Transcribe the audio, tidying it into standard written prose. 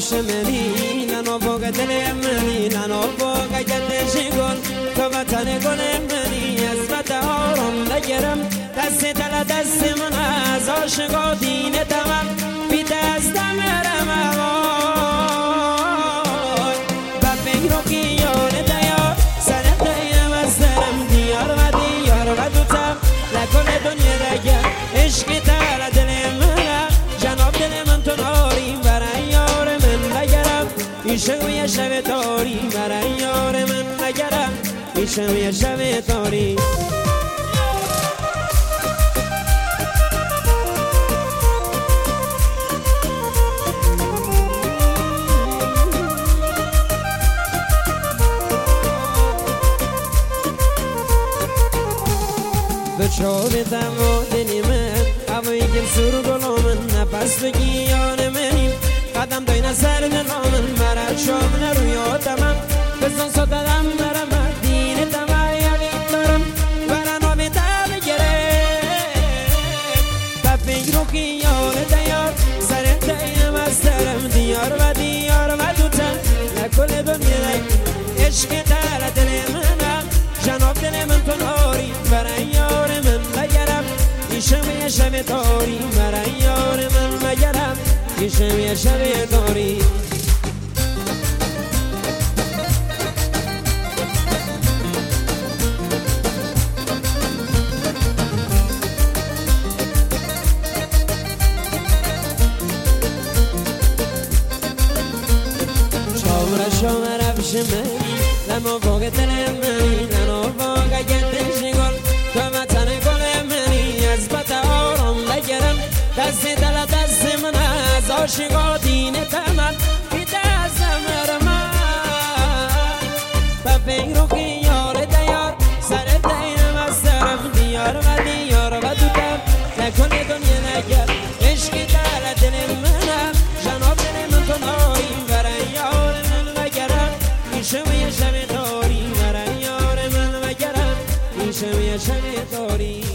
رفش منی ننو باگ دل منی ننو باگ گدش گل تو وطن گل منی از بطارم نگرم دست دل دست من از عاشقا دین تمام بی دست مرم آوای و فکر و خیال دیار سرم دیم از درم دیار و دیار و دوتم لکل دنیا دگر عشق تر دل من جناب دل من تو ناری برای یار من نگرم ایشم یه شب تاری برای یار من نگرم ایشم یه شب تاری بچه دم دلی من هوایی گل سر گلا من نفس بگی یان منیم قدم داین سر دلا من مرد شام نرویا تمام بزن سادم برم دین تمام یقین دارم برن آبی تر گرفت و فکر و خیال دیار سرم دایم از درم دیار و دیار و دوتن لکل دنیا عشق در دل منم جناب دل من تو ناری برای یار من نگرم ایشم یه شب تاری برای یار من نگرم ایشم یه شب تاری شامر رفش منی لما باگ دل منی لما باگ گدش گل تو وطن گل منی از بطارم نگرم دست دل دست من از عاشقا دین تمام بی دست مرم و فکر و خیال دیار سر دینم از درم دیار و دیار و دوتم نکن دنیا نگر عشق در دل منم جناب دل من تو ناری برای یار من نگرم ایشم یه شب تاری برای یار من نگرم ایشم یه شب تاری